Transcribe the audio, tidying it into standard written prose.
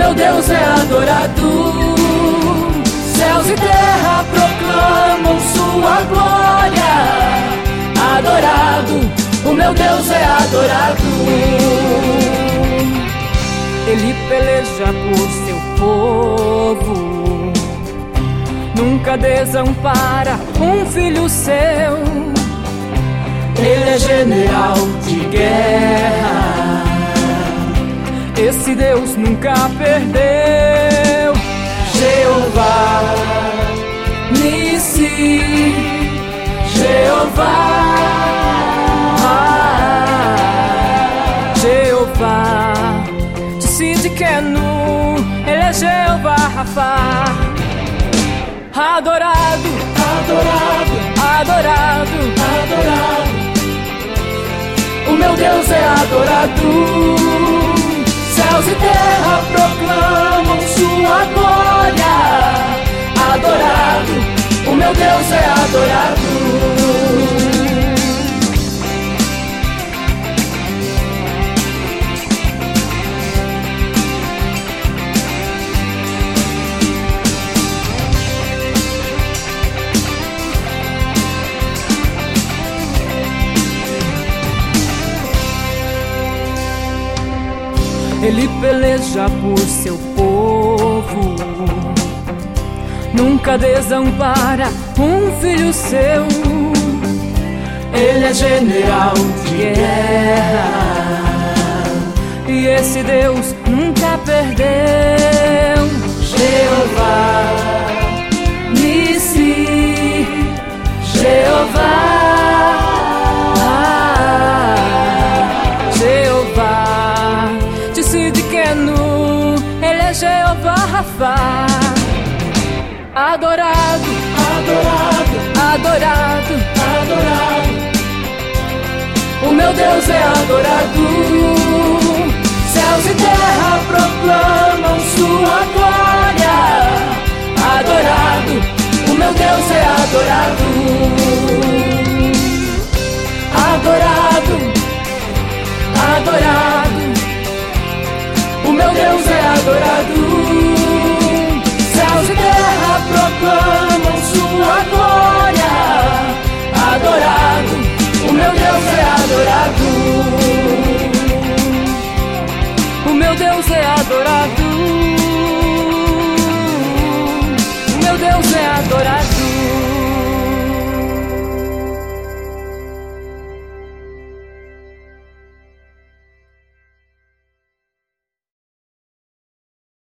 meu Deus é adorado. Céus e terra proclamam sua glória. Adorado, o meu Deus é adorado. Ele peleja por seu povo, nunca desampara um filho seu. Ele é general de guerra, esse Deus nunca perdeu. Jeová Nissi, Jeová, Jeová Tsidkenu, ele é Jeová Rafa. Adorado, adorado, adorado, adorado. O meu Deus é adorado. Céus e terra proclamam sua glória. Adorado, o meu Deus é adorado. Ele peleja por seu povo, nunca desampara um filho seu. Ele é general de guerra, e esse Deus nunca perdeu. Jeová Nissi, Jeová, Jeová Tsidkenu, ele é Jeová Rafa. Adorado, adorado, adorado, adorado. O meu Deus é adorado. Céus e terra proclamam sua glória. Adorado,